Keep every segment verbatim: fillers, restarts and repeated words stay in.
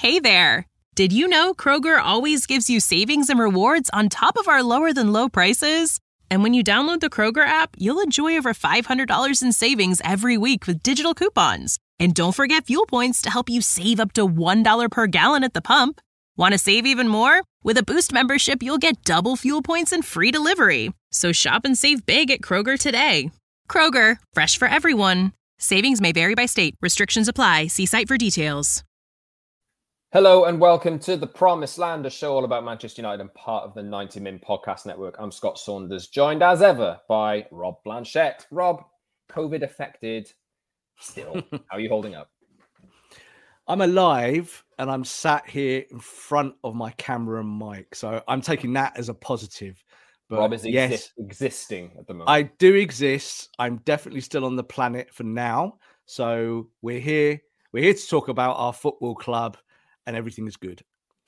Hey there! Did you know Kroger always gives you savings and rewards on top of our lower-than-low prices? And when you download the Kroger app, you'll enjoy over five hundred dollars in savings every week with digital coupons. And don't forget fuel points to help you save up to one dollar per gallon at the pump. Want to save even more? With a Boost membership, you'll get double fuel points and free delivery. So shop and save big at Kroger today. Kroger, fresh for everyone. Savings may vary by state. Restrictions apply. See site for details. Hello and welcome to The Promised Land, a show all about Manchester United and part of the ninety min podcast network. I'm Scott Saunders, joined as ever by Rob Blanchette. Rob, COVID affected still. How are you holding up? I'm alive and I'm sat here in front of my camera and mic. So I'm taking that as a positive. But Rob is yes, exi- existing at the moment. I do exist. I'm definitely still on the planet for now. So we're here. We're here to talk about our football club. And everything is good.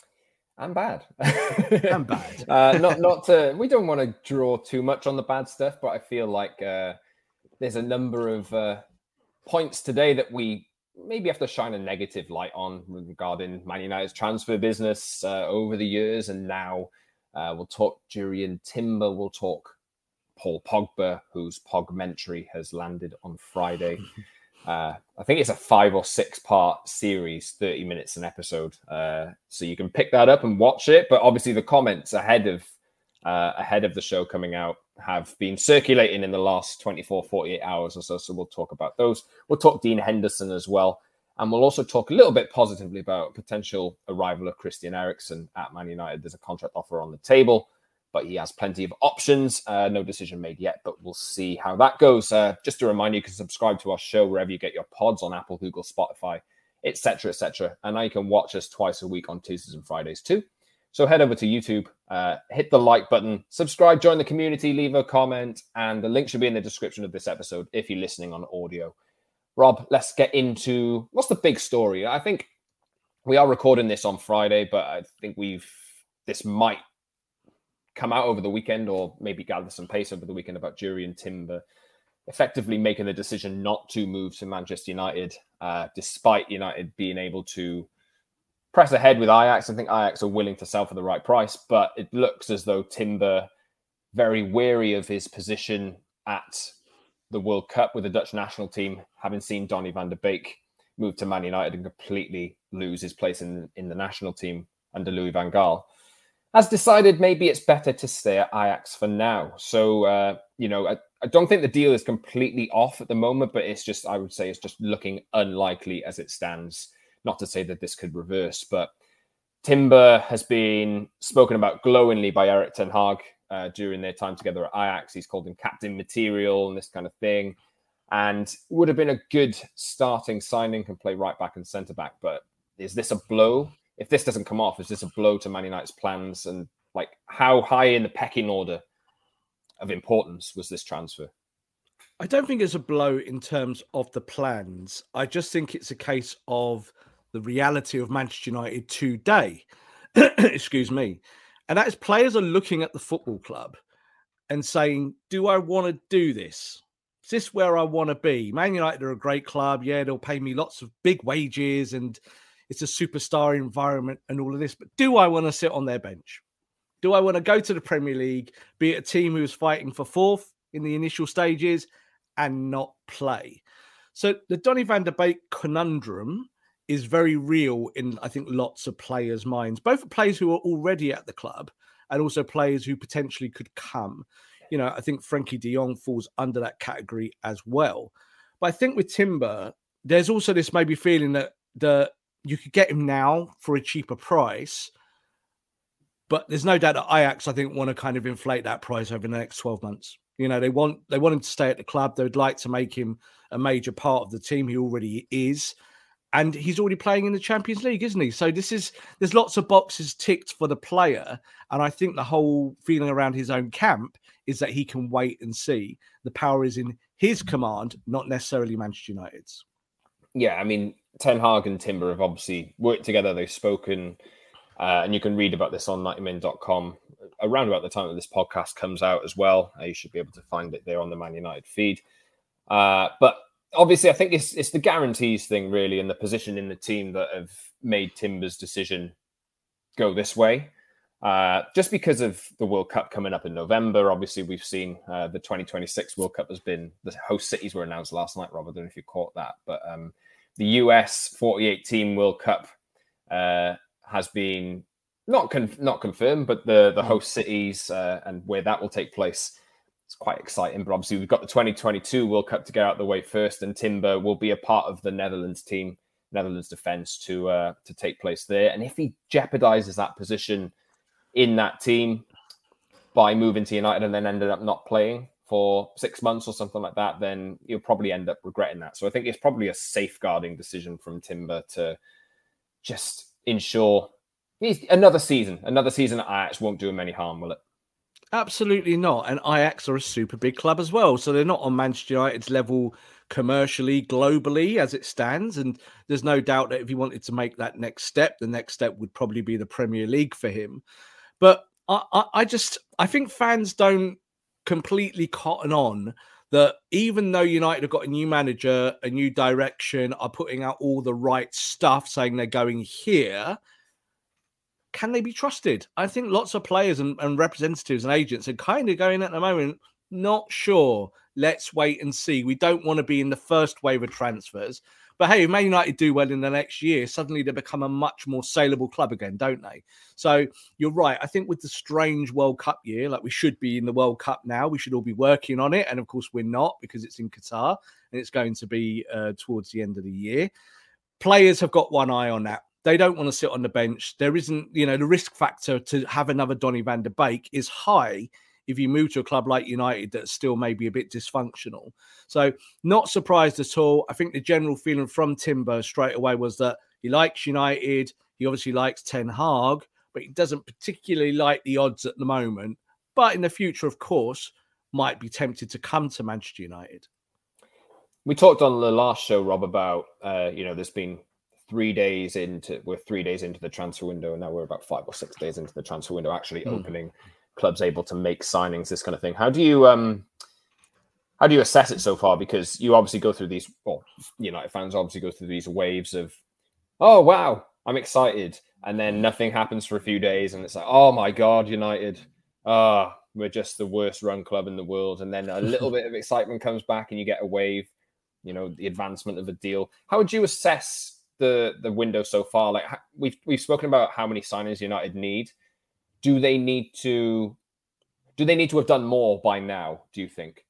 And bad. and bad. uh, not, not to, we don't want to draw too much on the bad stuff, but I feel like uh, there's a number of uh, points today that we maybe have to shine a negative light on regarding Man United's transfer business uh, over the years. And now uh, we'll talk Jurrien Timber. We'll talk Paul Pogba, whose Pogmentary has landed on Friday. Uh, I think it's a five or six part series, thirty minutes an episode. Uh, so you can pick that up and watch it. But obviously the comments ahead of uh, ahead of the show coming out have been circulating in the last twenty-four, forty-eight hours or so. So we'll talk about those. We'll talk Dean Henderson as well. And we'll also talk a little bit positively about potential arrival of Christian Eriksen at Man United. There's a contract offer on the table, but he has plenty of options. Uh, no decision made yet, but we'll see how that goes. Uh, just to remind you, you can subscribe to our show wherever you get your pods on Apple, Google, Spotify, et cetera, et cetera. And now you can watch us twice a week on Tuesdays and Fridays too. So head over to YouTube, uh, hit the like button, subscribe, join the community, leave a comment, and the link should be in the description of this episode if you're listening on audio. Rob, let's get into what's the big story. I think we are recording this on Friday, but I think we've this might come out over the weekend or maybe gather some pace over the weekend about Jurrien Timber effectively making the decision not to move to Manchester United, uh, despite United being able to press ahead with Ajax. I think Ajax are willing to sell for the right price, but it looks as though Timber, very wary of his position at the World Cup with the Dutch national team, having seen Donny van de Beek move to Man United and completely lose his place in, in the national team under Louis van Gaal, has decided maybe it's better to stay at Ajax for now. So, uh, you know, I, I don't think the deal is completely off at the moment, but it's just, I would say it's just looking unlikely as it stands. Not to say that this could reverse, but Timber has been spoken about glowingly by Erik ten Hag uh, during their time together at Ajax. He's called him captain material and this kind of thing. And would have been a good starting signing, can play right back and centre back. But is this a blow? If this doesn't come off, is this a blow to Man United's plans? And like, how high in the pecking order of importance was this transfer? I don't think it's a blow in terms of the plans. I just think it's a case of the reality of Manchester United today. Excuse me. And that is players are looking at the football club and saying, do I want to do this? Is this where I want to be? Man United are a great club. Yeah, they'll pay me lots of big wages and it's a superstar environment and all of this. But do I want to sit on their bench? Do I want to go to the Premier League, be a team who's fighting for fourth in the initial stages and not play? So the Donny van de Beek conundrum is very real in, I think, lots of players' minds, both players who are already at the club and also players who potentially could come. You know, I think Frankie de Jong falls under that category as well. But I think with Timber, there's also this maybe feeling that the you could get him now for a cheaper price, but there's no doubt that Ajax, I think, want to kind of inflate that price over the next twelve months. You know, they want they want him to stay at the club. They would like to make him a major part of the team. He already is. And he's already playing in the Champions League, isn't he? So this is there's lots of boxes ticked for the player. And I think the whole feeling around his own camp is that he can wait and see. The power is in his command, not necessarily Manchester United's. Yeah, I mean, Ten Hag and Timber have obviously worked together. They've spoken, uh, and you can read about this on ninety min dot com around about the time that this podcast comes out as well. Uh, you should be able to find it there on the Man United feed. Uh, but obviously, I think it's it's the guarantees thing, really, and the position in the team that have made Timber's decision go this way. Uh, just because of the World Cup coming up in November. Obviously, we've seen uh, the twenty twenty-six World Cup has been, the host cities were announced last night, Rob. I don't know if you caught that. But um, the U S forty-eight team World Cup uh, has been not con- not confirmed, but the, the host cities uh, and where that will take place, it's quite exciting. But obviously, we've got the twenty twenty-two World Cup to get out of the way first, and Timber will be a part of the Netherlands team, Netherlands defence, to uh, to take place there. And if he jeopardizes that position in that team by moving to United and then ended up not playing for six months or something like that, then you'll probably end up regretting that. So I think it's probably a safeguarding decision from Timber to just ensure he's another season, another season at Ajax won't do him any harm, will it? Absolutely not. And Ajax are a super big club as well. So they're not on Manchester United's level commercially, globally as it stands. And there's no doubt that if he wanted to make that next step, the next step would probably be the Premier League for him. But I, I, I just, I think fans don't completely cotton on that even though United have got a new manager, a new direction, are putting out all the right stuff, saying they're going here, can they be trusted? I think lots of players and, and representatives and agents are kind of going at the moment, not sure. Let's wait and see. We don't want to be in the first wave of transfers. But hey, if Man United do well in the next year, suddenly they become a much more saleable club again, don't they? So you're right. I think with the strange World Cup year, like we should be in the World Cup now, we should all be working on it. And of course, we're not because it's in Qatar and it's going to be uh, towards the end of the year. Players have got one eye on that. They don't want to sit on the bench. There isn't, you know, the risk factor to have another Donny van der Beek is high if you move to a club like United that's still maybe a bit dysfunctional. So not surprised at all. I think the general feeling from Timber straight away was that he likes United. He obviously likes Ten Hag, but he doesn't particularly like the odds at the moment. But in the future, of course, might be tempted to come to Manchester United. We talked on the last show, Rob, about, uh, you know, there's been three days into, we're three days into the transfer window, and now we're about five or six days into the transfer window actually mm. opening. Clubs able to make signings, this kind of thing. How do you um how do you assess it so far? Because you obviously go through these, well, United fans obviously go through these waves of, oh wow, I'm excited, and then nothing happens for a few days, and it's like, oh my god, United, ah, oh, we're just the worst run club in the world, and then a little bit of excitement comes back, and you get a wave, you know, the advancement of a deal. How would you assess the the window so far? Like we've we've spoken about how many signings United need. Do they need to? Do they need to have done more by now? Do you think?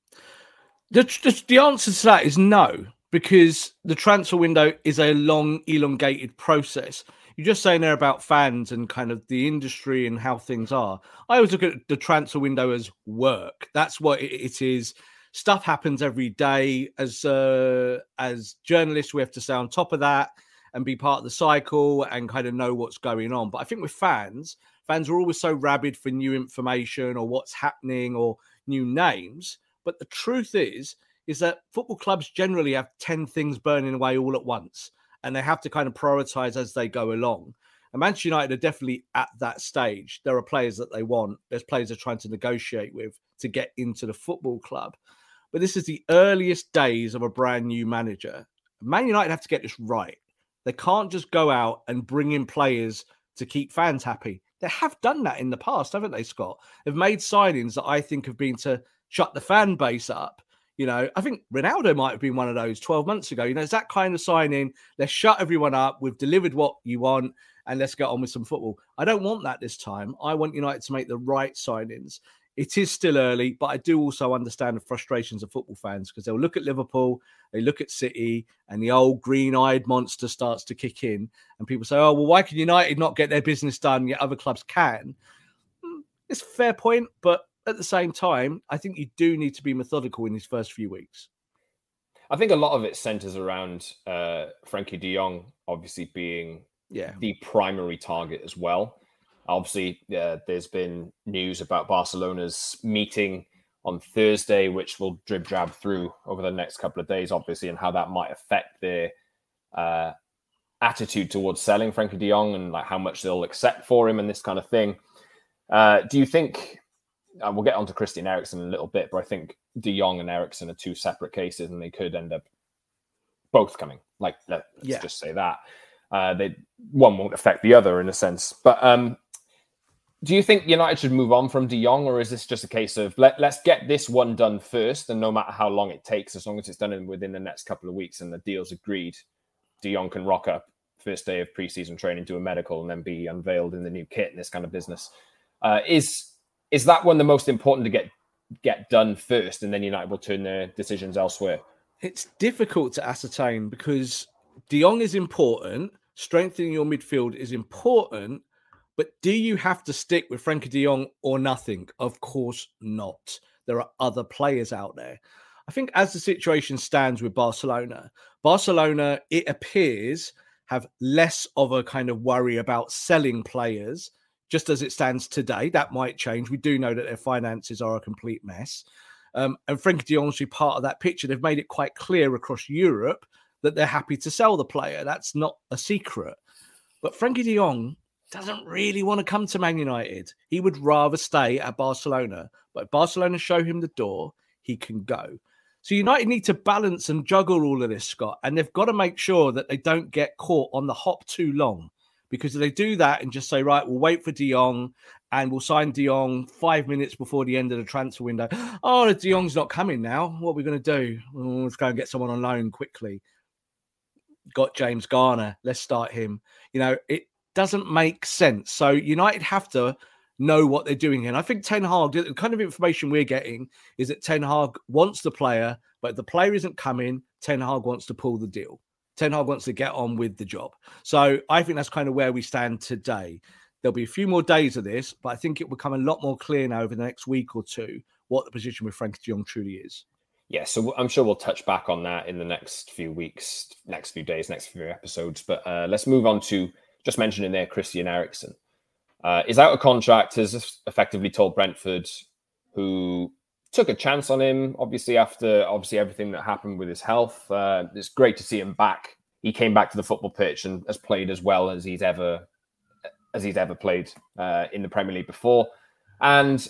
The, the, the answer to that is no, because the transfer window is a long, elongated process. You're just saying there about fans and kind of the industry and how things are. I always look at the transfer window as work. That's what it, it is. Stuff happens every day. As uh, as journalists, we have to stay on top of that and be part of the cycle and kind of know what's going on. But I think with fans, fans are always so rabid for new information or what's happening or new names. But the truth is, is that football clubs generally have ten things burning away all at once, and they have to kind of prioritize as they go along. And Manchester United are definitely at that stage. There are players that they want. There's players they're trying to negotiate with to get into the football club. But this is the earliest days of a brand new manager. Man United have to get this right. They can't just go out and bring in players to keep fans happy. They have done that in the past, haven't they, Scott? They've made signings that I think have been to shut the fan base up. You know, I think Ronaldo might have been one of those twelve months ago. You know, it's that kind of signing. Let's shut everyone up. We've delivered what you want and let's get on with some football. I don't want that this time. I want United to make the right signings. It is still early, but I do also understand the frustrations of football fans because they'll look at Liverpool, they look at City, and the old green-eyed monster starts to kick in. And people say, oh, well, why can United not get their business done, yet other clubs can? It's a fair point, but at the same time, I think you do need to be methodical in these first few weeks. I think a lot of it centers around uh, Frankie de Jong obviously being yeah. the primary target as well. Obviously, uh, there's been news about Barcelona's meeting on Thursday, which will drib drab through over the next couple of days, obviously, and how that might affect their uh, attitude towards selling Frankie de Jong and like how much they'll accept for him and this kind of thing. Uh, do you think, uh, we'll get on to Christian Eriksen in a little bit, but I think de Jong and Eriksen are two separate cases and they could end up both coming. Like, let's yeah. just say that. Uh, they one won't affect the other in a sense. But um, do you think United should move on from De Jong, or is this just a case of let, let's get this one done first, and no matter how long it takes, as long as it's done in, within the next couple of weeks and the deal's agreed, De Jong can rock up first day of preseason training, do a medical, and then be unveiled in the new kit and this kind of business? Uh, is is that one the most important to get get done first, and then United will turn their decisions elsewhere? It's difficult to ascertain because De Jong is important. Strengthening your midfield is important. But do you have to stick with Frenkie de Jong or nothing? Of course not. There are other players out there. I think as the situation stands with Barcelona, Barcelona, it appears, have less of a kind of worry about selling players just as it stands today. That might change. We do know that their finances are a complete mess. Um, and Frenkie de Jong is part of that picture. They've made it quite clear across Europe that they're happy to sell the player. That's not a secret. But Frenkie de Jong doesn't really want to come to Man United. He would rather stay at Barcelona. But if Barcelona show him the door, he can go. So United need to balance and juggle all of this, Scott. And they've got to make sure that they don't get caught on the hop too long. Because if they do that and just say, right, we'll wait for De Jong and we'll sign De Jong five minutes before the end of the transfer window. Oh, De Jong's not coming now. What are we going to do? Oh, let's go and get someone on loan quickly. Got James Garner. Let's start him. You know, it doesn't make sense. So United have to know what they're doing here. And I think Ten Hag, the kind of information we're getting is that Ten Hag wants the player, but if the player isn't coming, Ten Hag wants to pull the deal. Ten Hag wants to get on with the job. So I think that's kind of where we stand today. There'll be a few more days of this, but I think it will become a lot more clear now over the next week or two what the position with Frenkie de Jong truly is. Yeah, so I'm sure we'll touch back on that in the next few weeks, next few days, next few episodes. But uh, let's move on to just mentioning there Christian Eriksen. Uh, is out of contract, has effectively told Brentford, who took a chance on him, obviously, after obviously everything that happened with his health. Uh, it's great to see him back. He came back to the football pitch and has played as well as he's ever as he's ever played uh, in the Premier League before. And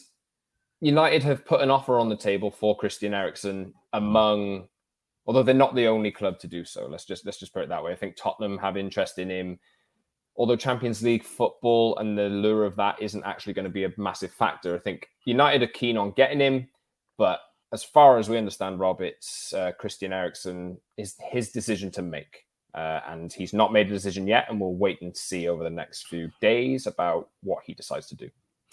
United have put an offer on the table for Christian Eriksen among, although they're not the only club to do so. Let's just let's just put it that way. I think Tottenham have interest in him. Although Champions League football and the lure of that isn't actually going to be a massive factor. I think United are keen on getting him. But as far as we understand, Rob, it's uh, Christian Eriksen is his decision to make. Uh, and he's not made a decision yet. And we'll wait and see over the next few days about what he decides to do.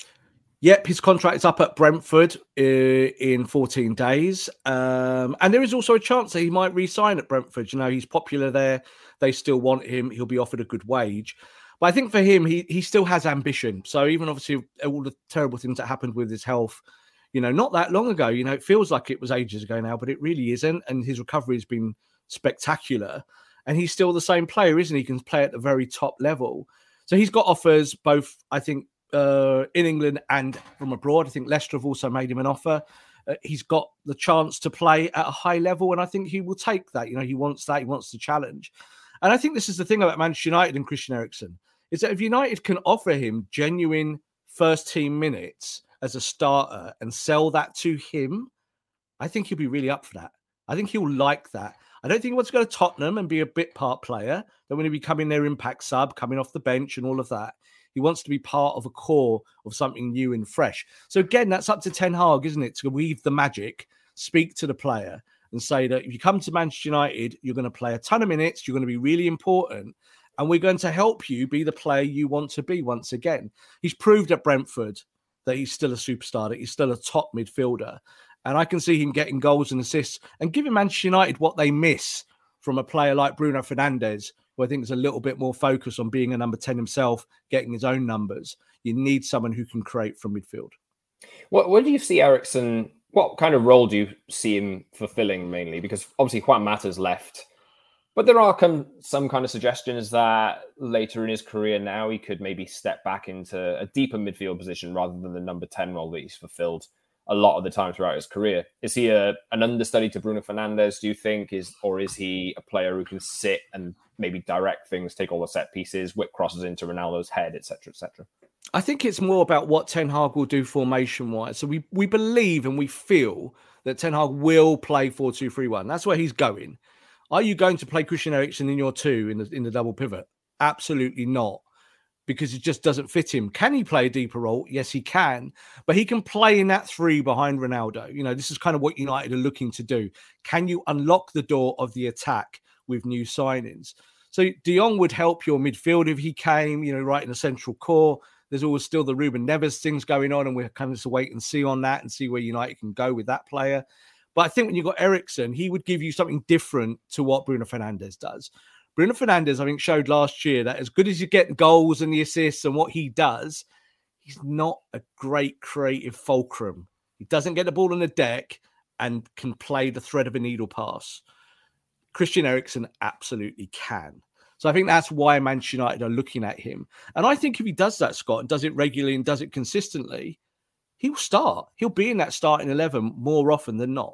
Yep, his contract is up at Brentford uh, in fourteen days. Um, and there is also a chance that he might re-sign at Brentford. You know, he's popular there. They still want him. He'll be offered a good wage. But I think for him, he he still has ambition. So even obviously all the terrible things that happened with his health, you know, not that long ago, you know, it feels like it was ages ago now, but it really isn't. And his recovery has been spectacular. And he's still the same player, isn't he? He can play at the very top level. So he's got offers both, I think, uh, in England and from abroad. I think Leicester have also made him an offer. Uh, he's got the chance to play at a high level, and I think he will take that. You know, he wants that. He wants the challenge. And I think this is the thing about Manchester United and Christian Eriksen, is that if United can offer him genuine first-team minutes as a starter and sell that to him, I think he'll be really up for that. I think he'll like that. I don't think he wants to go to Tottenham and be a bit part player. Don't want to be coming their impact sub, coming off the bench and all of that. He wants to be part of a core of something new and fresh. So again, that's up to Ten Hag, isn't it? To weave the magic, speak to the player and say that if you come to Manchester United, you're going to play a ton of minutes. You're going to be really important. And we're going to help you be the player you want to be once again. He's proved at Brentford that he's still a superstar, that he's still a top midfielder. And I can see him getting goals and assists and giving Manchester United what they miss from a player like Bruno Fernandes, who I think is a little bit more focused on being a number ten himself, getting his own numbers. You need someone who can create from midfield. What, what do you see Eriksen, what kind of role do you see him fulfilling mainly? Because obviously Juan Mata's left, but there are come, some kind of suggestions that later in his career now he could maybe step back into a deeper midfield position rather than the number ten role that he's fulfilled a lot of the time throughout his career. Is he a, an understudy to Bruno Fernandes, do you think? Is Or is he a player who can sit and maybe direct things, take all the set pieces, whip crosses into Ronaldo's head, et cetera, et cetera? I think it's more about what Ten Hag will do formation-wise. So we, we believe and we feel that Ten Hag will play four two three one. That's where he's going. Are you going to play Christian Eriksen in your two in the, in the double pivot? Absolutely not, because it just doesn't fit him. Can he play a deeper role? Yes, he can, but he can play in that three behind Ronaldo. You know, this is kind of what United are looking to do. Can you unlock the door of the attack with new signings? So De Jong would help your midfield if he came, you know, right in the central core. There's always still the Ruben Neves things going on, and we're kind of to wait and see on that and see where United can go with that player. But I think when you've got Eriksen, he would give you something different to what Bruno Fernandes does. Bruno Fernandes, I think, showed last year that as good as you get goals and the assists and what he does, he's not a great creative fulcrum. He doesn't get the ball on the deck and can play the thread of a needle pass. Christian Eriksen absolutely can. So I think that's why Manchester United are looking at him. And I think if he does that, Scott, and does it regularly and does it consistently, he'll start. He'll be in that starting eleven more often than not.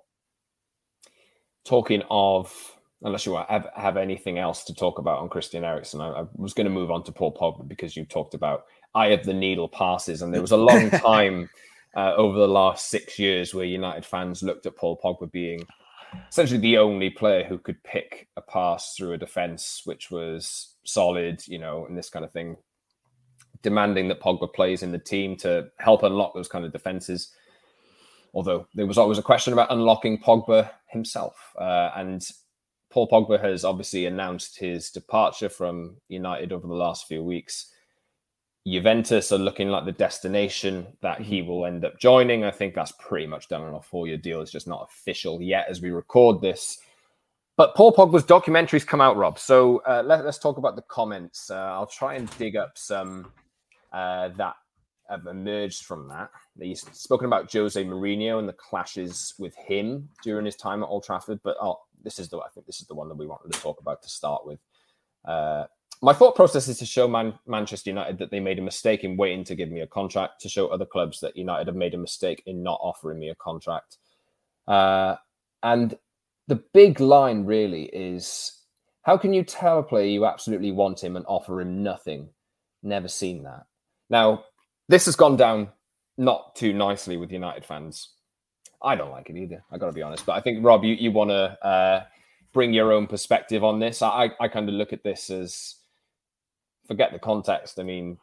Talking of... Unless you have, have anything else to talk about on Christian Eriksen, I, I was going to move on to Paul Pogba because you talked about eye of the needle passes. And there was a long time uh, over the last six years where United fans looked at Paul Pogba being essentially the only player who could pick a pass through a defense, which was solid, you know, and this kind of thing, demanding that Pogba plays in the team to help unlock those kind of defenses. Although there was always a question about unlocking Pogba himself. Uh, and Paul Pogba has obviously announced his departure from United over the last few weeks. Juventus are looking like the destination that he will end up joining. I think that's pretty much done on a four-year deal. It's just not official yet as we record this. But Paul Pogba's documentary's come out, Rob. So uh, let, let's talk about the comments. Uh, I'll try and dig up some uh, that have emerged from that. He's spoken about Jose Mourinho and the clashes with him during his time at Old Trafford. But I'll This is the I think this is the one that we wanted to talk about to start with. Uh, my thought process is to show Man- Manchester United that they made a mistake in waiting to give me a contract, to show other clubs that United have made a mistake in not offering me a contract. Uh, and the big line really is, how can you tell a player you absolutely want him and offer him nothing? Never seen that. Now, this has gone down not too nicely with United fans. I don't like it either, I got to be honest. But I think, Rob, you, you want to uh, bring your own perspective on this. I, I kind of look at this as, forget the context. I mean,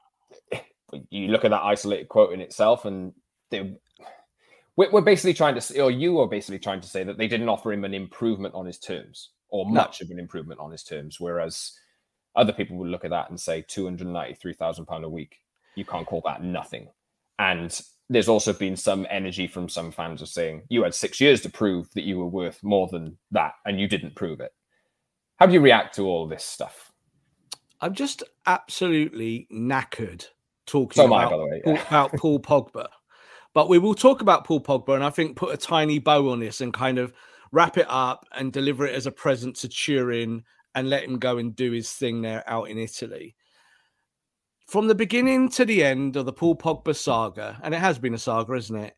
you look at that isolated quote in itself, and they, we're basically trying to, or you are basically trying to say that they didn't offer him an improvement on his terms, or much no. of an improvement on his terms, whereas other people would look at that and say two hundred ninety-three thousand pounds a week. You can't call that nothing. And there's also been some energy from some fans of saying you had six years to prove that you were worth more than that, and you didn't prove it. How do you react to all this stuff? I'm just absolutely knackered talking so about, I, by the way, yeah. about Paul Pogba. But we will talk about Paul Pogba, and I think put a tiny bow on this and kind of wrap it up and deliver it as a present to Turin and let him go and do his thing there out in Italy. From the beginning to the end of the Paul Pogba saga, and it has been a saga, isn't it?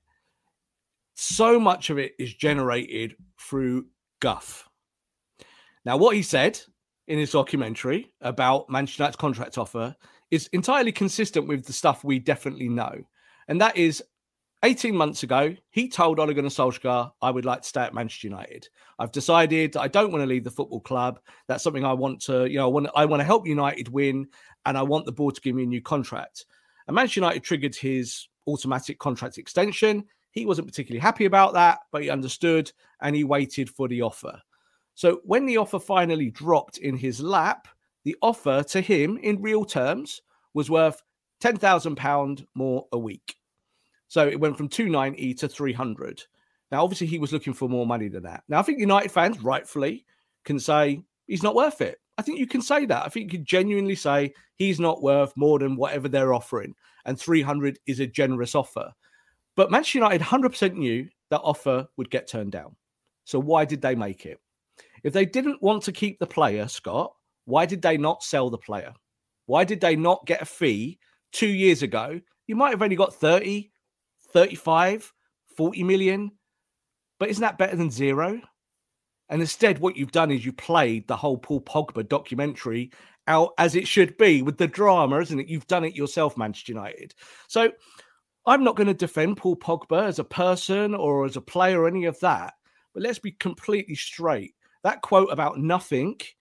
So much of it is generated through guff. Now, what he said in his documentary about Manchester United's contract offer is entirely consistent with the stuff we definitely know. And that is, eighteen months ago, he told Ole Gunnar Solskjaer, I would like to stay at Manchester United. I've decided that I don't want to leave the football club. That's something I want to, you know, I want, I want to help United win, and I want the board to give me a new contract. And Manchester United triggered his automatic contract extension. He wasn't particularly happy about that, but he understood, and he waited for the offer. So when the offer finally dropped in his lap, the offer to him in real terms was worth ten thousand pounds more a week. So it went from two hundred ninety to three hundred. Now, obviously, he was looking for more money than that. Now, I think United fans rightfully can say he's not worth it. I think you can say that. I think you can genuinely say he's not worth more than whatever they're offering. And three hundred is a generous offer. But Manchester United one hundred percent knew that offer would get turned down. So why did they make it? If they didn't want to keep the player, Scott, why did they not sell the player? Why did they not get a fee two years ago? You might have only got thirty, thirty-five, forty million. But isn't that better than zero? And instead, what you've done is you played the whole Paul Pogba documentary out as it should be, with the drama, isn't it? You've done it yourself, Manchester United. So I'm not going to defend Paul Pogba as a person or as a player or any of that. But let's be completely straight. That quote about nothing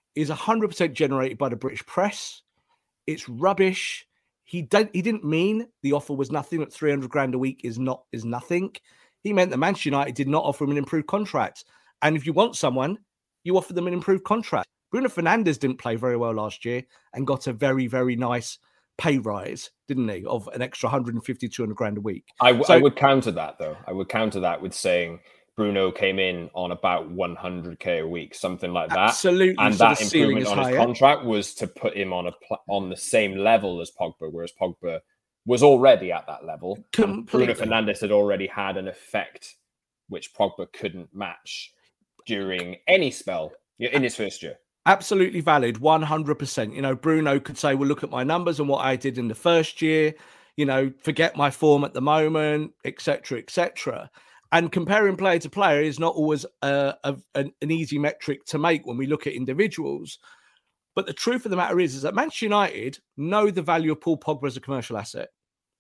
is one hundred percent generated by the British press. It's rubbish. He did, he didn't mean the offer was nothing, that three hundred grand a week is not is nothing. He meant that Manchester United did not offer him an improved contract. And if you want someone, you offer them an improved contract. Bruno Fernandes didn't play very well last year and got a very, very nice pay rise, didn't he, of an extra one hundred fifty, two hundred grand a week. I, w- so, I would counter that, though. I would counter that with saying Bruno came in on about one hundred k a week, something like that. Absolutely. And so that improvement on higher. his contract was to put him on a pl- on the same level as Pogba, whereas Pogba was already at that level. Bruno Fernandes had already had an effect which Pogba couldn't match during any spell in his first year. Absolutely valid, one hundred percent. You know, Bruno could say, well, look at my numbers and what I did in the first year, you know, forget my form at the moment, et cetera, et cetera. And comparing player to player is not always uh, a, an, an easy metric to make when we look at individuals. But the truth of the matter is, is that Manchester United know the value of Paul Pogba as a commercial asset.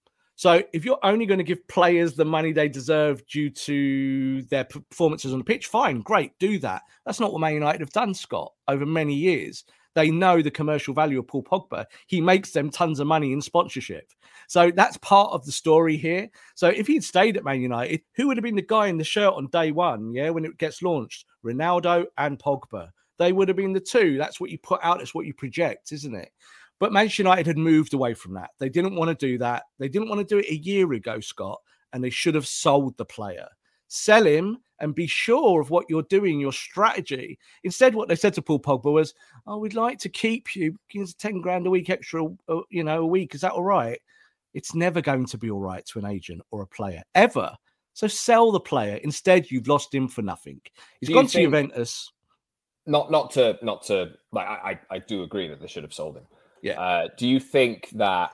So if you're only going to give players the money they deserve due to their performances on the pitch, fine, great, do that. That's not what Man United have done, Scott, over many years. They know the commercial value of Paul Pogba. He makes them tons of money in sponsorship. So that's part of the story here. So if he'd stayed at Man United, who would have been the guy in the shirt on day one, yeah, when it gets launched? Ronaldo and Pogba. They would have been the two. That's what you put out. That's what you project, isn't it? But Manchester United had moved away from that. They didn't want to do that. They didn't want to do it a year ago, Scott, and they should have sold the player. Sell him and be sure of what you're doing, your strategy. Instead, what they said to Paul Pogba was, oh, we'd like to keep you. Give us ten grand a week extra, uh, you know, a week. Is that all right? It's never going to be all right to an agent or a player, ever. So sell the player. Instead, you've lost him for nothing. He's gone to Juventus. Not, not to, not to, like, I, I do agree that they should have sold him. Yeah. Uh, do you think that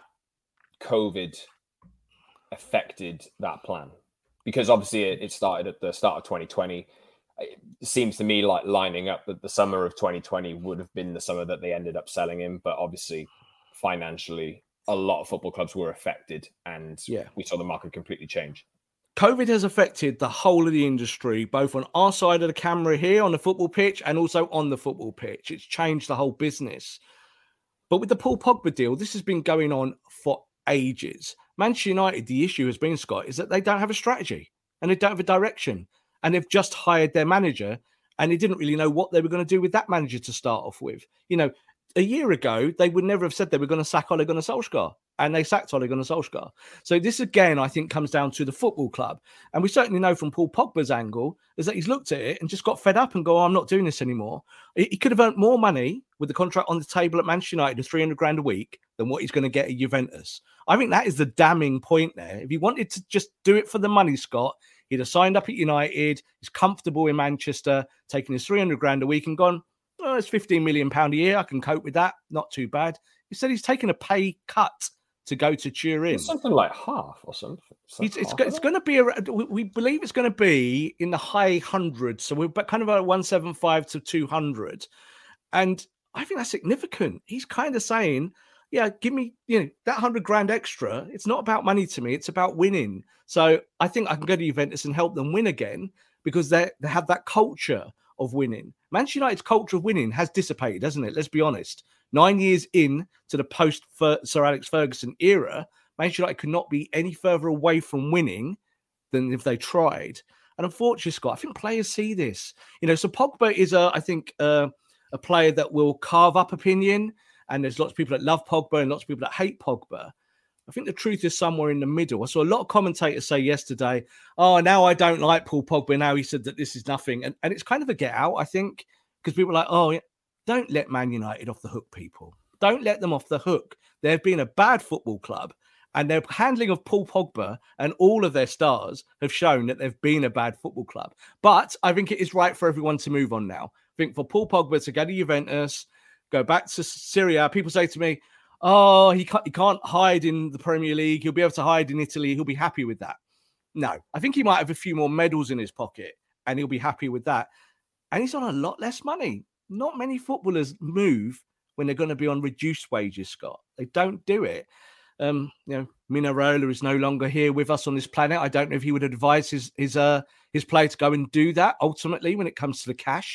COVID affected that plan? Because obviously it, it started at the start of twenty twenty. It seems to me like lining up that the summer of twenty twenty would have been the summer that they ended up selling him. But obviously, financially, a lot of football clubs were affected, and yeah. we saw the market completely change. COVID has affected the whole of the industry, both on our side of the camera here on the football pitch and also on the football pitch. It's changed the whole business. But with the Paul Pogba deal, this has been going on for ages. Manchester United, the issue has been, Scott, is that they don't have a strategy and they don't have a direction. And they've just hired their manager and they didn't really know what they were going to do with that manager to start off with. You know, a year ago, they would never have said they were going to sack Ole Gunnar Solskjaer, and they sacked Ole Gunnar Solskjaer. So this, again, I think comes down to the football club. And we certainly know from Paul Pogba's angle is that he's looked at it and just got fed up and go, oh, I'm not doing this anymore. He could have earned more money with the contract on the table at Manchester United of three hundred grand a week than what he's going to get at Juventus. I think that is the damning point there. If he wanted to just do it for the money, Scott, he'd have signed up at United. He's comfortable in Manchester, taking his three hundred grand a week and gone, oh, it's fifteen million pounds a year. I can cope with that. Not too bad. He said he's taken a pay cut to go to Turin. It's something like half or something. It's, it's, it's going to be, a, we believe it's going to be in the high hundreds. So we're kind of at one seventy-five to two hundred. And I think that's significant. He's kind of saying, yeah, give me, you know, that hundred grand extra. It's not about money to me. It's about winning. So I think I can go to Juventus and help them win again because they they have that culture of winning. Manchester United's culture of winning has dissipated, hasn't it? Let's be honest. Nine years in to the post-Sir Alex Ferguson era, Manchester United could not be any further away from winning than if they tried. And unfortunately, Scott, I think players see this. You know, so Pogba is, a, I think, uh, a player that will carve up opinion. And there's lots of people that love Pogba and lots of people that hate Pogba. I think the truth is somewhere in the middle. I saw a lot of commentators say yesterday, oh, now I don't like Paul Pogba. Now he said that this is nothing. And, and it's kind of a get out, I think, because people are like, oh, don't let Man United off the hook, people. Don't let them off the hook. They've been a bad football club and their handling of Paul Pogba and all of their stars have shown that they've been a bad football club. But I think it is right for everyone to move on now. I think for Paul Pogba to go to Juventus, go back to Syria, people say to me, oh, he can't, he can't hide in the Premier League. He'll be able to hide in Italy. He'll be happy with that. No, I think he might have a few more medals in his pocket and he'll be happy with that. And he's on a lot less money. Not many footballers move when they're going to be on reduced wages, Scott. They don't do it. Um, you know, Mino Raiola is no longer here with us on this planet. I don't know if he would advise his his uh his player to go and do that ultimately when it comes to the cash.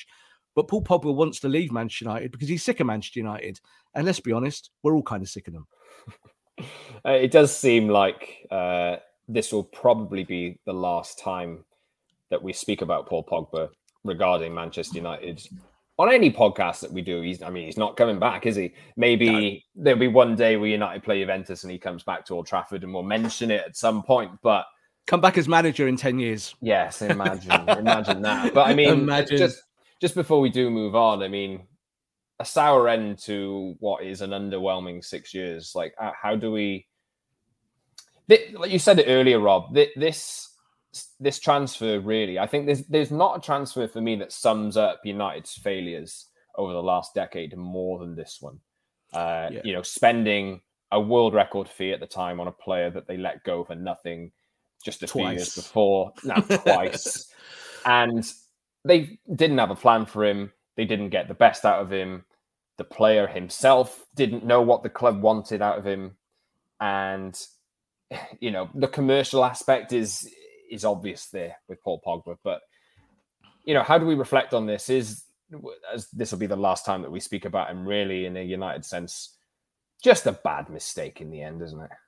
But Paul Pogba wants to leave Manchester United because he's sick of Manchester United. And let's be honest, we're all kind of sick of them. Uh, it does seem like uh, this will probably be the last time that we speak about Paul Pogba regarding Manchester United on any podcast that we do. He's, I mean, he's not coming back, is he? Maybe no. There'll be one day where United play Juventus and he comes back to Old Trafford and we'll mention it at some point. But come back as manager in ten years. Yes, imagine, imagine that. But I mean, imagine. just just before we do move on, I mean, a sour end to what is an underwhelming six years. Like, how do we? Like you said it earlier, Rob. This this transfer really, I think there's there's not a transfer for me that sums up United's failures over the last decade more than this one. Uh, yeah. You know, spending a world record fee at the time on a player that they let go for nothing just a twice. few years before, now twice, and they didn't have a plan for him. They didn't get the best out of him. The player himself didn't know what the club wanted out of him. And, you know, the commercial aspect is is obvious there with Paul Pogba. But, you know, how do we reflect on this? Is as this will be the last time that we speak about him really in a United sense, just a bad mistake in the end, isn't it?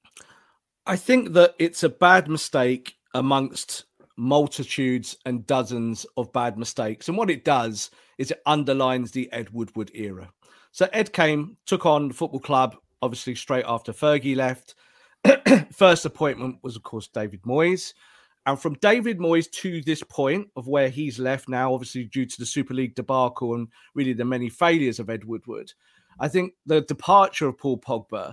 I think that it's a bad mistake amongst multitudes and dozens of bad mistakes. And what it does is it underlines the Ed Woodward era. So Ed came, took on the football club, obviously straight after Fergie left. First appointment was, of course, David Moyes. And from David Moyes to this point of where he's left now, obviously due to the Super League debacle and really the many failures of Ed Woodward, I think the departure of Paul Pogba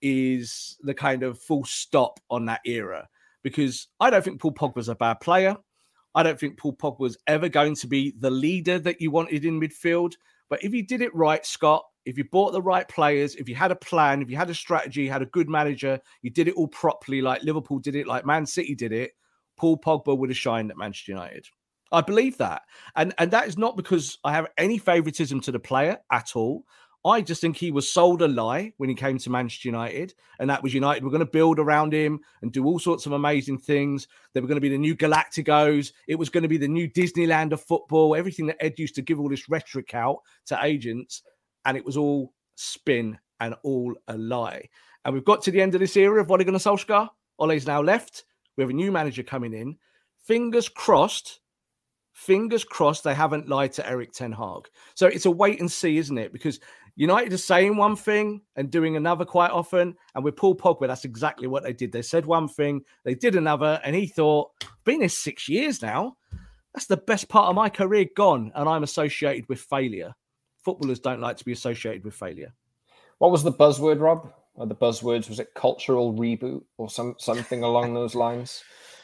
is the kind of full stop on that era. Because I don't think Paul Pogba's a bad player. I don't think Paul Pogba was ever going to be the leader that you wanted in midfield. But if you did it right, Scott, if you bought the right players, if you had a plan, if you had a strategy, had a good manager, you did it all properly, like Liverpool did it, like Man City did it, Paul Pogba would have shined at Manchester United. I believe that. And, and that is not because I have any favoritism to the player at all. I just think he was sold a lie when he came to Manchester United, and that was United were going to build around him and do all sorts of amazing things. They were going to be the new Galacticos. It was going to be the new Disneyland of football, everything that Ed used to give all this rhetoric out to agents, and it was all spin and all a lie. And we've got to the end of this era of Ole Gunnar Solskjaer. Ole's now left. We have a new manager coming in. Fingers crossed, fingers crossed they haven't lied to Erik ten Hag. So it's a wait and see, isn't it? Because United are saying one thing and doing another quite often. And with Paul Pogba, that's exactly what they did. They said one thing, they did another. And he thought, been here six years now. That's the best part of my career gone. And I'm associated with failure. Footballers don't like to be associated with failure. What was the buzzword, Rob? Or the buzzwords, was it cultural reboot or some something along those lines?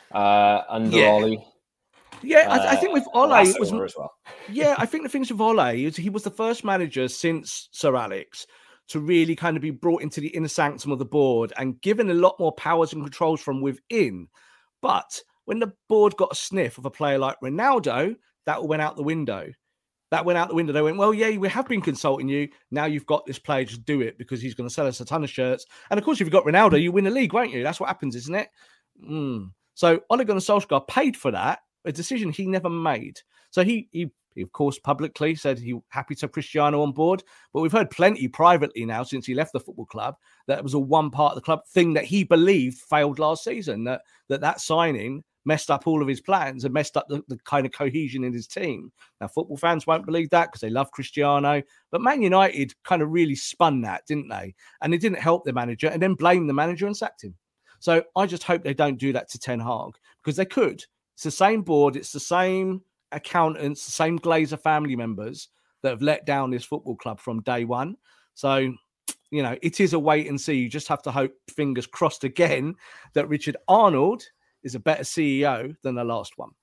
Uh, under yeah. Ole. Yeah, I, th- I think with Ole, it was as well. Yeah, I think the things with Ole is he was the first manager since Sir Alex to really kind of be brought into the inner sanctum of the board and given a lot more powers and controls from within. But when the board got a sniff of a player like Ronaldo, that all went out the window. That went out the window. They went, well, yeah, we have been consulting you. Now you've got this player, just do it because he's going to sell us a ton of shirts. And of course, if you've got Ronaldo, you win the league, won't you? That's what happens, isn't it? Mm. So Ole Gunnar Solskjaer paid for that, a decision he never made. So he, he, he, of course, publicly said he happy to have Cristiano on board. But we've heard plenty privately now since he left the football club that it was a one part of the club thing that he believed failed last season, that that, that signing messed up all of his plans and messed up the, the kind of cohesion in his team. Now, football fans won't believe that because they love Cristiano. But Man United kind of really spun that, didn't they? And it didn't help the manager and then blamed the manager and sacked him. So I just hope they don't do that to Ten Hag because they could. It's the same board. It's the same accountants, the same Glazer family members that have let down this football club from day one. So, you know, it is a wait and see. You just have to hope, fingers crossed again, that Richard Arnold is a better C E O than the last one.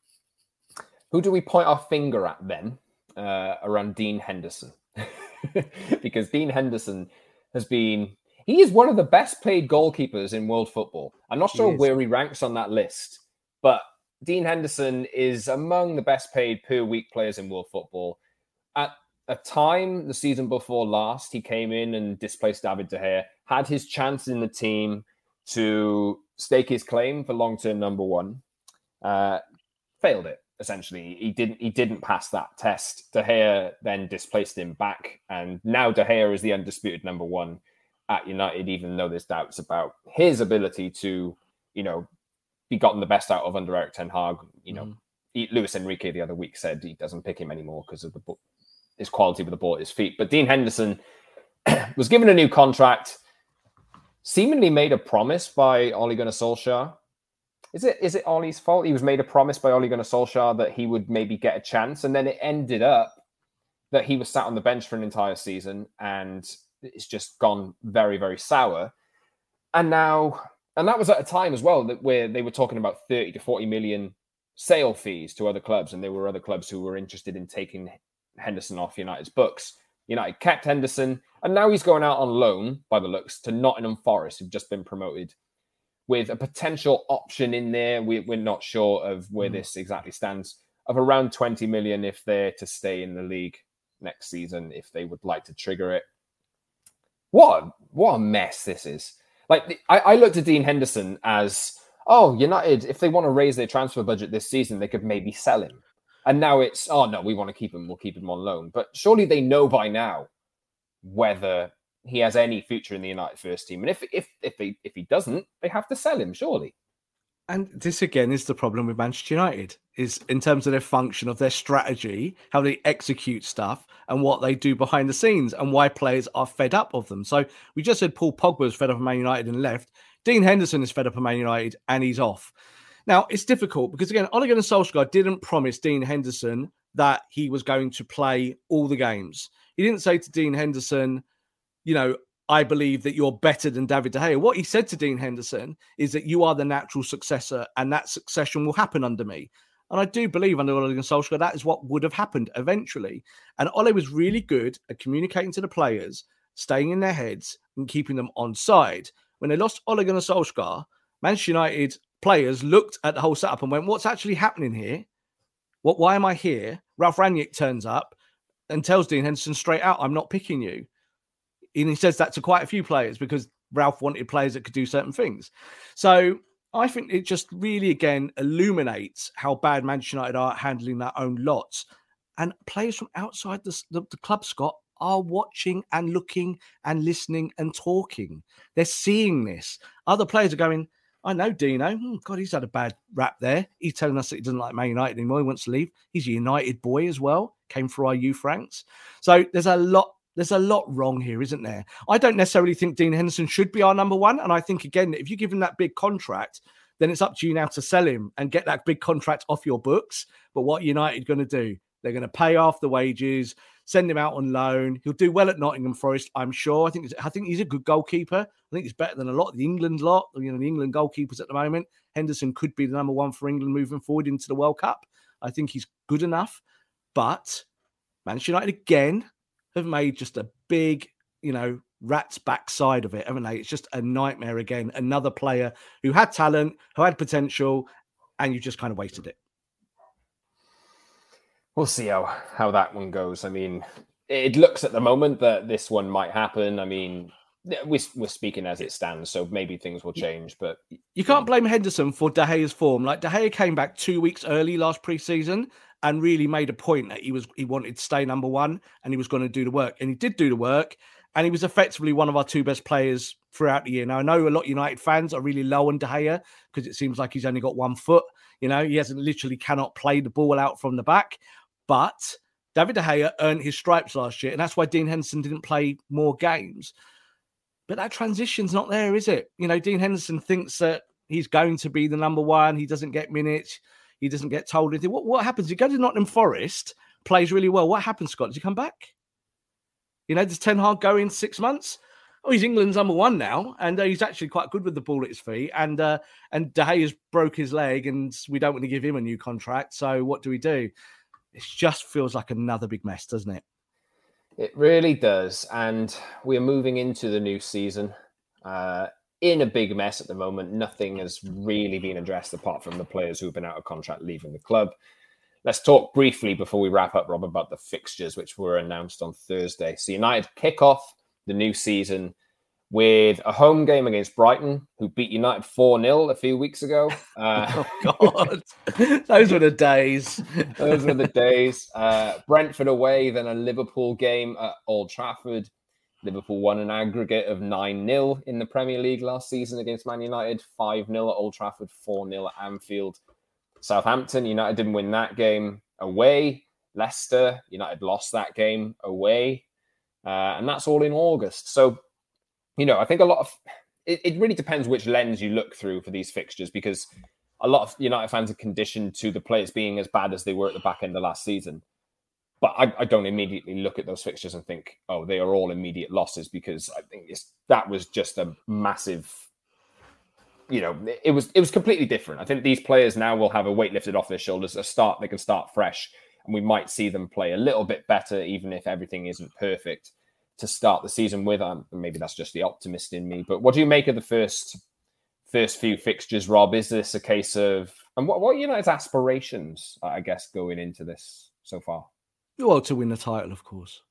Who do we point our finger at then uh, around Dean Henderson? Because Dean Henderson has been... He is one of the best paid goalkeepers in world football. I'm not sure he where he ranks on that list, but Dean Henderson is among the best paid per week players in world football. At a time, the season before last, he came in and displaced David De Gea, had his chance in the team to stake his claim for long-term number one, uh, failed it. essentially. He didn't he didn't pass that test. De Gea then displaced him back, and now De Gea is the undisputed number one at United, even though there's doubts about his ability to, you know, be gotten the best out of under Erik ten Hag. You know, mm. Luis Enrique the other week said he doesn't pick him anymore because of the his quality with the ball at his feet. But Dean Henderson was given a new contract, seemingly made a promise by Ole Gunnar Solskjaer. Is it is it Ole's fault? He was made a promise by Ole Gunnar Solskjaer that he would maybe get a chance, and then it ended up that he was sat on the bench for an entire season, and it's just gone very, very sour. And now, and that was at a time as well that where they were talking about thirty to forty million sale fees to other clubs, and there were other clubs who were interested in taking Henderson off United's books. United kept Henderson, and now he's going out on loan, by the looks, to Nottingham Forest, who've just been promoted, with a potential option in there. We, we're not sure of where mm. this exactly stands, of around twenty million if they're to stay in the league next season, if they would like to trigger it. What a, what a mess this is. Like, I, I looked at Dean Henderson as, oh, United, if they want to raise their transfer budget this season, they could maybe sell him. And now it's, oh, no, we want to keep him. We'll keep him on loan. But surely they know by now whether he has any future in the United first team. And if if if he, if he doesn't, they have to sell him, surely. And this, again, is the problem with Manchester United, is in terms of their function, of their strategy, how they execute stuff and what they do behind the scenes and why players are fed up of them. So we just said Paul Pogba is fed up of Man United and left. Dean Henderson is fed up of Man United and he's off. Now, it's difficult because, again, Ole Gunnar Solskjaer didn't promise Dean Henderson that he was going to play all the games. He didn't say to Dean Henderson, you know, I believe that you're better than David De Gea. What he said to Dean Henderson is that you are the natural successor and that succession will happen under me. And I do believe under Ole Gunnar Solskjaer, that is what would have happened eventually. And Ole was really good at communicating to the players, staying in their heads and keeping them on side. When they lost Ole Gunnar Solskjaer, Manchester United players looked at the whole setup and went, what's actually happening here? What? Why am I here? Ralf Rangnick turns up and tells Dean Henderson straight out, I'm not picking you. And he says that to quite a few players because Ralph wanted players that could do certain things. So I think it just really, again, illuminates how bad Manchester United are at handling their own lots. And players from outside the, the, the club, Scott, are watching and looking and listening and talking. They're seeing this. Other players are going, I know Dino. Oh, God, he's had a bad rap there. He's telling us that he doesn't like Man United anymore. He wants to leave. He's a United boy as well. Came through our youth ranks. So there's a lot There's a lot wrong here, isn't there? I don't necessarily think Dean Henderson should be our number one. And I think, again, if you give him that big contract, then it's up to you now to sell him and get that big contract off your books. But what are United going to do? They're going to pay off the wages, send him out on loan. He'll do well at Nottingham Forest, I'm sure. I think I think he's a good goalkeeper. I think he's better than a lot of the England lot, you know, the England goalkeepers at the moment. Henderson could be the number one for England moving forward into the World Cup. I think he's good enough. But Manchester United, again, have made just a big, you know, rat's backside of it, haven't they? It's just a nightmare again. Another player who had talent, who had potential, and you just kind of wasted it. We'll see how, how that one goes. I mean, it looks at the moment that this one might happen. I mean, we're, we're speaking as it stands, so maybe things will change. But you can't blame Henderson for De Gea's form. Like, De Gea came back two weeks early last pre-season and really made a point that he was he wanted to stay number one and he was going to do the work. And he did do the work, and he was effectively one of our two best players throughout the year. Now, I know a lot of United fans are really low on De Gea because it seems like he's only got one foot. You know, he hasn't literally cannot play the ball out from the back. But David De Gea earned his stripes last year, and that's why Dean Henderson didn't play more games. But that transition's not there, is it? You know, Dean Henderson thinks that he's going to be the number one. He doesn't get minutes. He doesn't get told anything. What, what happens? He goes to Nottingham Forest, plays really well. What happens, Scott? Does he come back? You know, does Ten Hag go in six months? Oh, he's England's number one now, and uh, he's actually quite good with the ball at his feet. And uh, and De Gea's broke his leg, and we don't want to give him a new contract. So what do we do? It just feels like another big mess, doesn't it? It really does. And we're moving into the new season uh, in a big mess at the moment. Nothing has really been addressed apart from the players who've been out of contract leaving the club. Let's talk briefly before we wrap up, Rob, about the fixtures, which were announced on Thursday. So United kick off the new season with a home game against Brighton, who beat United four nil a few weeks ago. Uh, oh, God. Those were the days. Those were the days. Uh, Brentford away, then a Liverpool game at Old Trafford. Liverpool won an aggregate of nine nil in the Premier League last season against Man United, five nil at Old Trafford, four nil at Anfield. Southampton, United didn't win that game away. Leicester, United lost that game away. Uh, and that's all in August. So, you know, I think a lot of it, it really depends which lens you look through for these fixtures, because a lot of United fans are conditioned to the players being as bad as they were at the back end of last season. But I, I don't immediately look at those fixtures and think, oh, they are all immediate losses, because I think it's, that was just a massive, you know, it was it was completely different. I think these players now will have a weight lifted off their shoulders. A start, they can start fresh, and we might see them play a little bit better, even if everything isn't perfect, to start the season with. Um, maybe that's just the optimist in me. But what do you make of the first first few fixtures, Rob? Is this a case of, and what, what are United's aspirations, I guess, going into this so far? Well, to win the title, of course.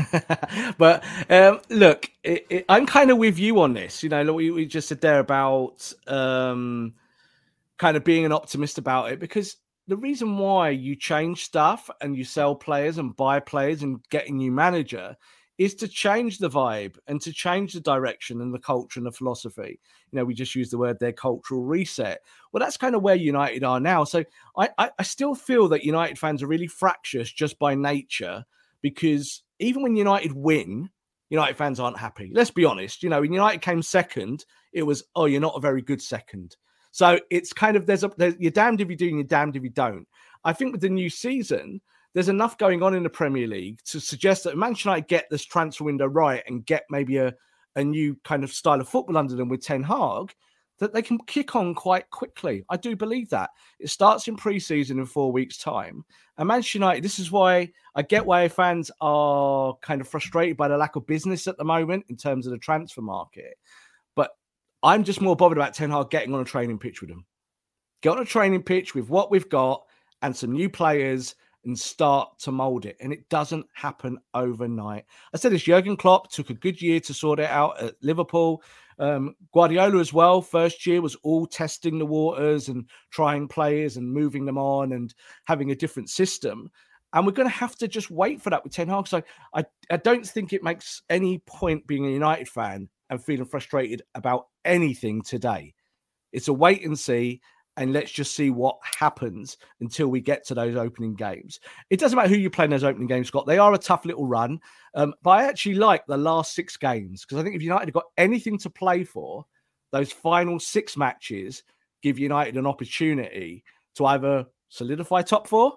But um, look, it, it, I'm kind of with you on this. You know, look, we, we just said there about um, kind of being an optimist about it, because the reason why you change stuff and you sell players and buy players and get a new manager is to change the vibe and to change the direction and the culture and the philosophy. You know, we just use the word their cultural reset. Well, that's kind of where United are now. So I, I, I still feel that United fans are really fractious just by nature, because even when United win, United fans aren't happy. Let's be honest. You know, when United came second, it was, oh, you're not a very good second. So it's kind of, there's a, there's, you're damned if you do and you're damned if you don't. I think with the new season, there's enough going on in the Premier League to suggest that Manchester United get this transfer window right and get maybe a, a new kind of style of football under them with Ten Hag, that they can kick on quite quickly. I do believe that. It starts in pre-season in four weeks' time. And Manchester United, this is why I get why fans are kind of frustrated by the lack of business at the moment in terms of the transfer market. But I'm just more bothered about Ten Hag getting on a training pitch with them. Get on a training pitch with what we've got and some new players and start to mould it. And it doesn't happen overnight. I said this, Jurgen Klopp took a good year to sort it out at Liverpool. Um, Guardiola as well, first year was all testing the waters and trying players and moving them on and having a different system. And we're going to have to just wait for that with Ten Hag. So I, I don't think it makes any point being a United fan and feeling frustrated about anything today. It's a wait and see. And let's just see what happens until we get to those opening games. It doesn't matter who you play in those opening games, Scott. They are a tough little run. Um, but I actually like the last six games, because I think if United have got anything to play for, those final six matches give United an opportunity to either solidify top four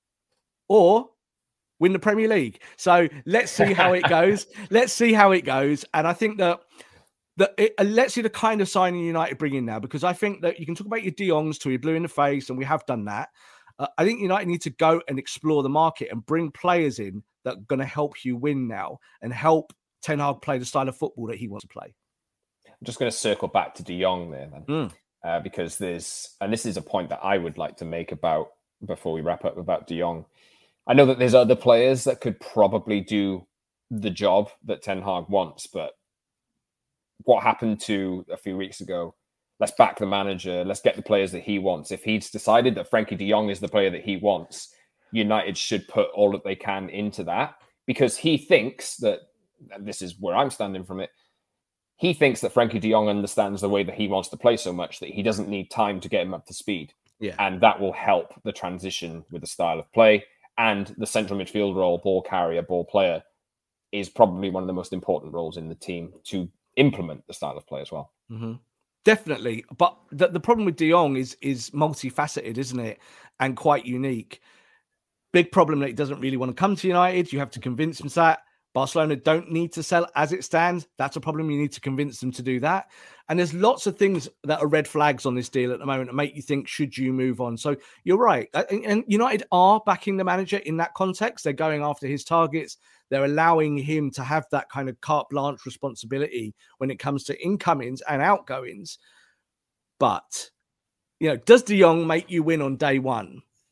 or win the Premier League. So let's see how it goes. Let's see how it goes. And I think that That it, uh, let's see the kind of signing United bring in now, because I think that you can talk about your De Jongs till you're blue in the face, and we have done that. Uh, I think United need to go and explore the market and bring players in that are going to help you win now and help Ten Hag play the style of football that he wants to play. I'm just going to circle back to De Jong there, then, mm. uh, because there's, and this is a point that I would like to make about, before we wrap up, about De Jong. I know that there's other players that could probably do the job that Ten Hag wants, but what happened to a few weeks ago? Let's back the manager. Let's get the players that he wants. If he's decided that Frankie de Jong is the player that he wants, United should put all that they can into that, because he thinks that, and this is where I'm standing from it, he thinks that Frankie de Jong understands the way that he wants to play so much that he doesn't need time to get him up to speed. Yeah. And that will help the transition with the style of play. And the central midfield role, ball carrier, ball player, is probably one of the most important roles in the team to implement the style of play as well. Mm-hmm. Definitely. But the, the problem with De Jong is, is multifaceted, isn't it? And quite unique. Big problem that he doesn't really want to come to United. You have to convince him that. Barcelona don't need to sell as it stands. That's a problem. You need to convince them to do that. And there's lots of things that are red flags on this deal at the moment that make you think, should you move on? So you're right. And United are backing the manager in that context. They're going after his targets. They're allowing him to have that kind of carte blanche responsibility when it comes to incomings and outgoings. But, you know, does De Jong make you win on day one?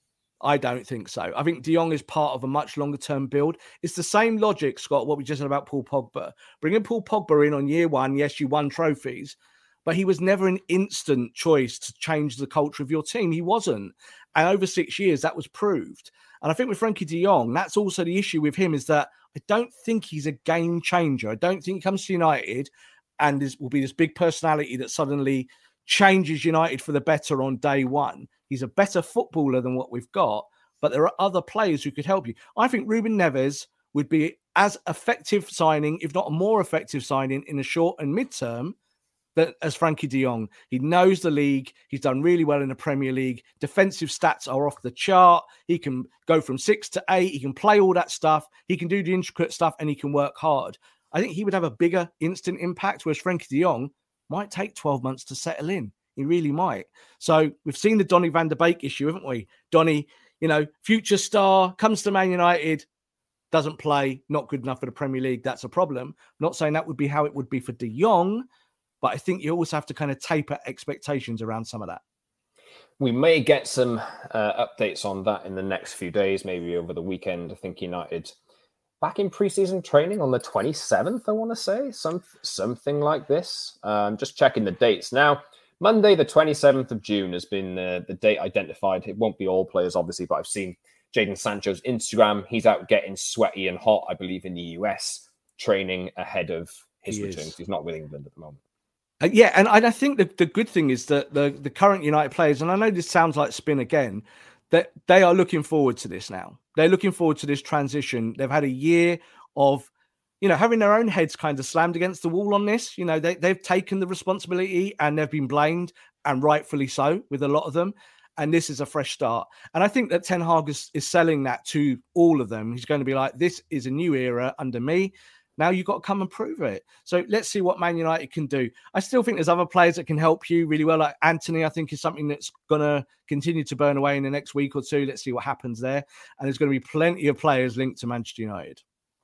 I don't think so. I think De Jong is part of a much longer term build. It's the same logic, Scott, what we just said about Paul Pogba. Bringing Paul Pogba in on year one, yes, you won trophies, but he was never an instant choice to change the culture of your team. He wasn't. And over six years, that was proved. And I think with Frankie de Jong, that's also the issue with him, is that I don't think he's a game changer. I don't think he comes to United and is, will be this big personality that suddenly changes United for the better on day one. He's a better footballer than what we've got, but there are other players who could help you. I think Ruben Neves would be as effective signing, if not a more effective signing in the short and mid-term, that as Frankie de Jong. He knows the league. He's done really well in the Premier League. Defensive stats are off the chart. He can go from six to eight. He can play all that stuff. He can do the intricate stuff, and he can work hard. I think he would have a bigger instant impact, whereas Frankie de Jong might take twelve months to settle in. He really might. So we've seen the Donny van der Beek issue, haven't we? Donny, you know, future star, comes to Man United, doesn't play, not good enough for the Premier League. That's a problem. I'm not saying that would be how it would be for de Jong, but I think you also have to kind of taper expectations around some of that. We may get some uh, updates on that in the next few days, maybe over the weekend. I think United back in preseason training on the twenty-seventh, I want to say, some something like this. Um, just checking the dates. Now, Monday, the twenty-seventh of June has been uh, the date identified. It won't be all players, obviously, but I've seen Jadon Sancho's Instagram. He's out getting sweaty and hot, I believe, in the U S, training ahead of his He return. is. He's not with England at the moment. Uh, yeah, and I, I think the, the good thing is that the, the current United players, and I know this sounds like spin again, that they are looking forward to this now. They're looking forward to this transition. They've had a year of, you know, having their own heads kind of slammed against the wall on this. You know, they, they've taken the responsibility and they've been blamed, and rightfully so, with a lot of them. And this is a fresh start. And I think that Ten Hag is, is selling that to all of them. He's going to be like, this is a new era under me. Now you've got to come and prove it. So let's see what Man United can do. I still think there's other players that can help you really well. Like Anthony, I think, is something that's going to continue to burn away in the next week or two. Let's see what happens there. And there's going to be plenty of players linked to Manchester United.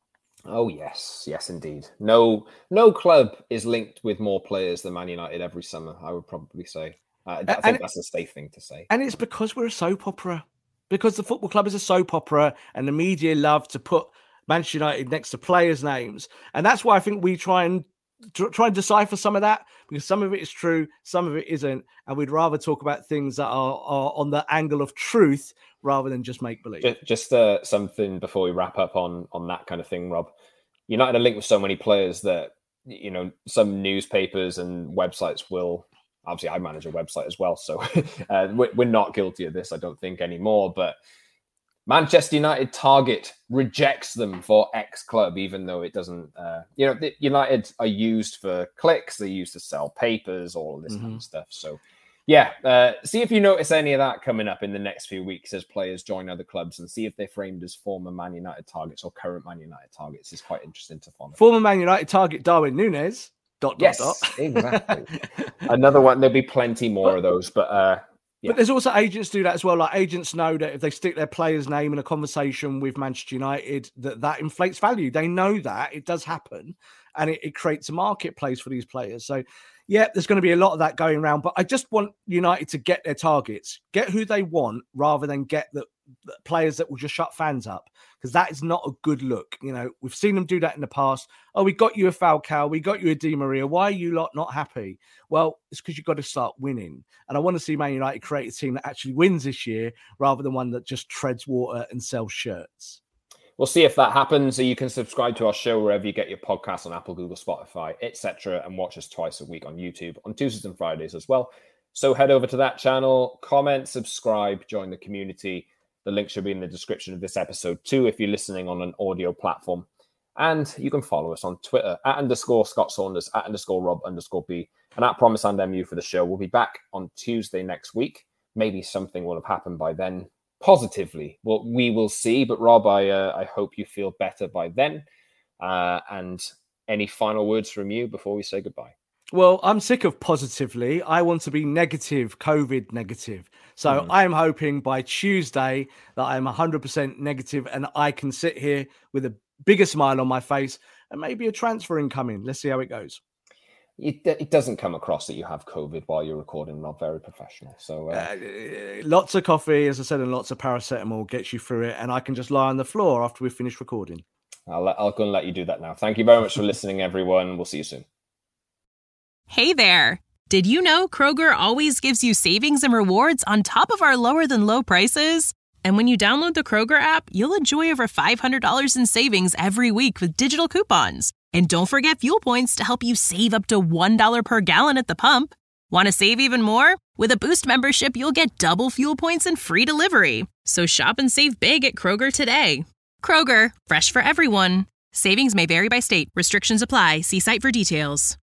Oh, yes. Yes, indeed. No no club is linked with more players than Man United every summer, I would probably say. Uh, I think and, that's a safe thing to say. And it's because we're a soap opera. Because the football club is a soap opera and the media love to put Manchester United next to players' names. And that's why I think we try and try and decipher some of that, because some of it is true, some of it isn't. And we'd rather talk about things that are, are on the angle of truth rather than just make believe. Just, just uh, something before we wrap up on, on that kind of thing, Rob. United are linked with so many players that, you know, some newspapers and websites will, obviously I manage a website as well, so uh, we're not guilty of this, I don't think, anymore, but Manchester United Target rejects them for X club, even though it doesn't, uh, you know, the United are used for clicks, they're used to sell papers, all of this mm-hmm. kind of stuff. So, yeah, uh, see if you notice any of that coming up in the next few weeks as players join other clubs, and see if they're framed as former Man United targets or current Man United targets. It's quite interesting to follow. Former Man United target Darwin Núñez. Dot, yes, dot, dot. Exactly. Another one, there'll be plenty more but, of those, but... Uh, Yeah. But there's also agents do that as well. Like agents know that if they stick their player's name in a conversation with Manchester United, that that inflates value. They know that it does happen, and it, it creates a marketplace for these players. So, yeah, there's going to be a lot of that going around. But I just want United to get their targets, get who they want, rather than get the, the players that will just shut fans up, because that is not a good look. You know, we've seen them do that in the past. Oh, we got you a Falcao, we got you a Di Maria. Why are you lot not happy? Well, it's because you've got to start winning. And I want to see Man United create a team that actually wins this year, rather than one that just treads water and sells shirts. We'll see if that happens. So you can subscribe to our show wherever you get your podcasts, on Apple, Google, Spotify, et cetera, and watch us twice a week on YouTube on Tuesdays and Fridays as well. So head over to that channel, comment, subscribe, join the community. The link should be in the description of this episode too, if you're listening on an audio platform. And you can follow us on Twitter at underscore Scott Saunders, at underscore Rob underscore B, and at Promise and M U for the show. We'll be back on Tuesday next week. Maybe something will have happened by then. Positively, well, we will see. But Rob, I uh, I hope you feel better by then. Uh, and any final words from you before we say goodbye? Well, I'm sick of positively. I want to be negative, COVID negative. So mm. I'm hoping by Tuesday that I'm one hundred percent negative and I can sit here with a bigger smile on my face and maybe a transfer incoming. Let's see how it goes. it, it doesn't come across that you have COVID while you're recording. Not very professional. So uh... Uh, lots of coffee, as I said, and lots of paracetamol gets you through it. And I can just lie on the floor after we finish recording. I'll, let, I'll go and let you do that now. Thank you very much for listening, everyone. We'll see you soon. Hey there. Did you know Kroger always gives you savings and rewards on top of our lower than low prices? And when you download the Kroger app, you'll enjoy over five hundred dollars in savings every week with digital coupons. And don't forget fuel points to help you save up to one dollar per gallon at the pump. Want to save even more? With a Boost membership, you'll get double fuel points and free delivery. So shop and save big at Kroger today. Kroger, fresh for everyone. Savings may vary by state. Restrictions apply. See site for details.